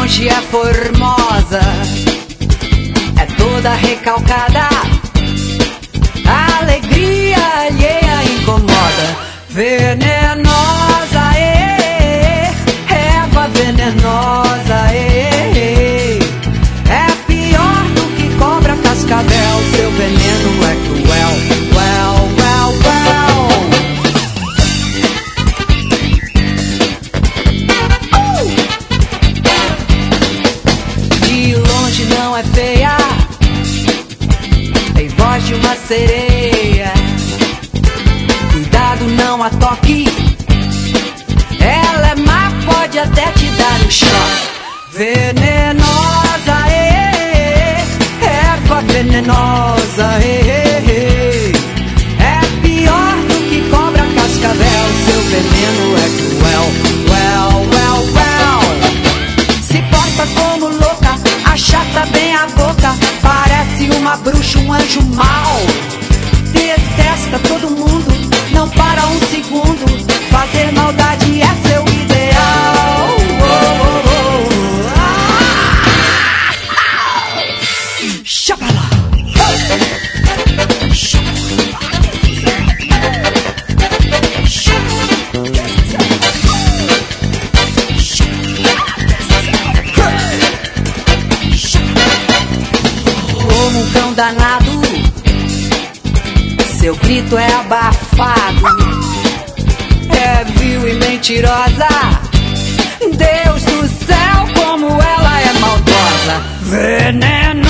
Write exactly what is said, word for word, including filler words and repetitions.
longe é formosa, é toda recalcada, a alegria alheia incomoda. Venenosa, ê, erva venenosa, ê, é pior do que cobra cascavel, seu veneno é cruel, well, well, well. Uh! De longe não é feia, tem voz de uma sereia. Cuidado, não a toque, ela é má, pode até te dar um choque. Venenosa, ê, erva venenosa, ê, é pior do que cobra cascavel, seu veneno é cruel, well, well, well. Se porta como louca, achata bem a boca, parece uma bruxa, um anjo mau. Detesta todo mundo, não para um segundo, fazer maldade é seu ideal. Oh, oh, oh. Ah! Xapala. Como um cão danado, seu grito é abafado, é vil e mentirosa. Deus do céu, como ela é maldosa. Veneno.